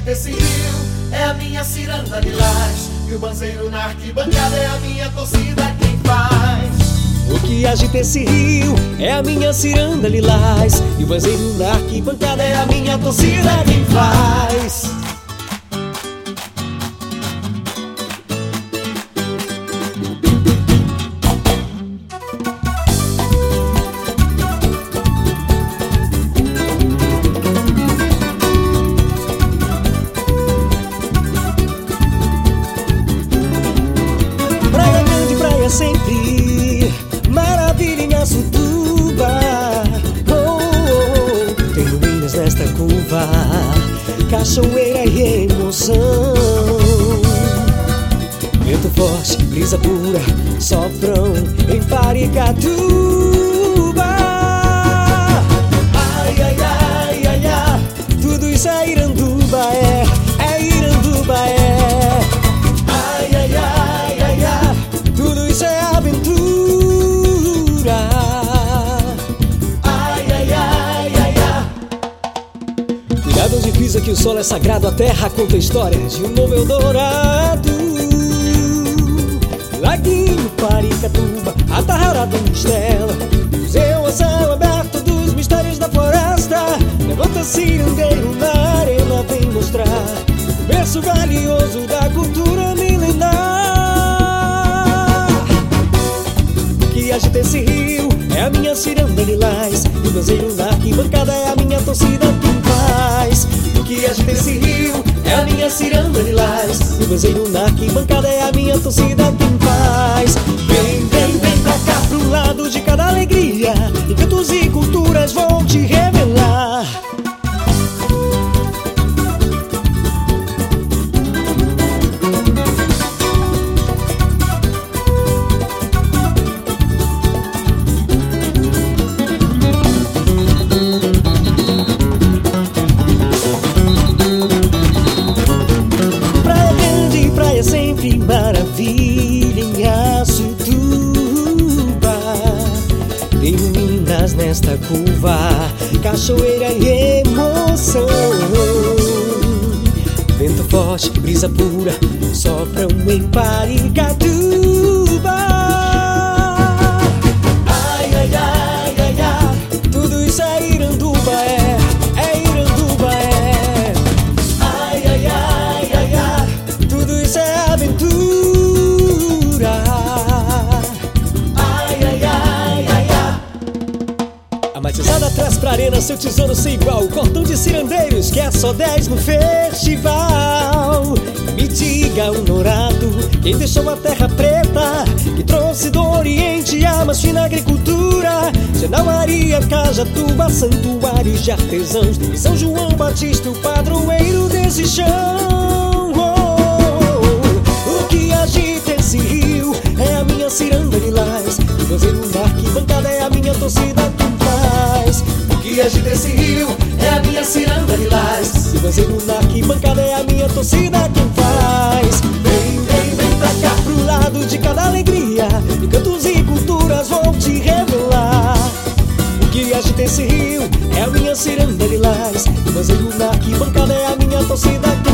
agita esse rio é a minha ciranda lilás, e o banzeiro na arquibancada é a minha torcida quem faz. O que agita esse rio é a minha ciranda lilás, e o banzeiro na arquibancada é a minha torcida quem faz. Praia grande, praia sempre, maravilha em Açutuba. Oh, oh, oh. Tem ruínas nesta curva, cachoeira e emoção. Vento forte, brisa pura, sopram em Paricatuba. Ai, ai, ai, ai, ai, tudo isso é Iranduba, é Iranduba, é. Ai, ai, ai, ai, ai, tudo isso é aventura. Ai, ai, ai, ai, ai. Cuidado onde pisa que o solo é sagrado, a terra conta a história de um novo Eldorado. Laguinho, Paricatuba, a Tarrara do Mistela, museu a céu aberto dos mistérios da floresta. Levanta cirandeiro na arena, vem mostrar o berço valioso da cultura milenar. O que agita esse rio é a minha ciranda lilás, e o banzeiro na arquibancada é a minha torcida quem faz. O que agita esse rio é a minha ciranda lilás, e o banzeiro na arquibancada é a minha torcida quem faz. Vem, vem, vem pra cá pro lado de cada alegria, encantos e culturas vão te revelar. Sempre maravilha em Açutuba. Tem ruínas nesta curva, cachoeira e emoção. Vento forte, brisa pura, sopram em Paricatuba. Ai, ai, ai, ai, ai, tudo isso é Iranduba, é Iranduba, é. Ai, ai, ai, ai, ai, tudo isso é aventura. Ai, ai, ai, ai, ai. A matizada traz pra arena seu tesouro sem igual, o cordão de cirandeiros que é só 10 no festival. Me diga, honorado, quem deixou a terra preta, que trouxe do Oriente a mais fina agricultura. Genal Maria, Cajatuba, santuários de artesãos, e São João Batista, o padroeiro desse chão. O que agita esse rio é a minha ciranda lilás, e o banzeiro na arquibancada é a minha torcida quem faz. O que agita esse rio é a minha ciranda lilás, e o banzeiro na arquibancada é a minha torcida quem faz. vem, vem, vem pra cá. Pro lado de cada alegria, encantos e culturas vão te revelar. O que agita esse rio é a minha ciranda lilás, e o banzeiro na arquibancada é a minha torcida quem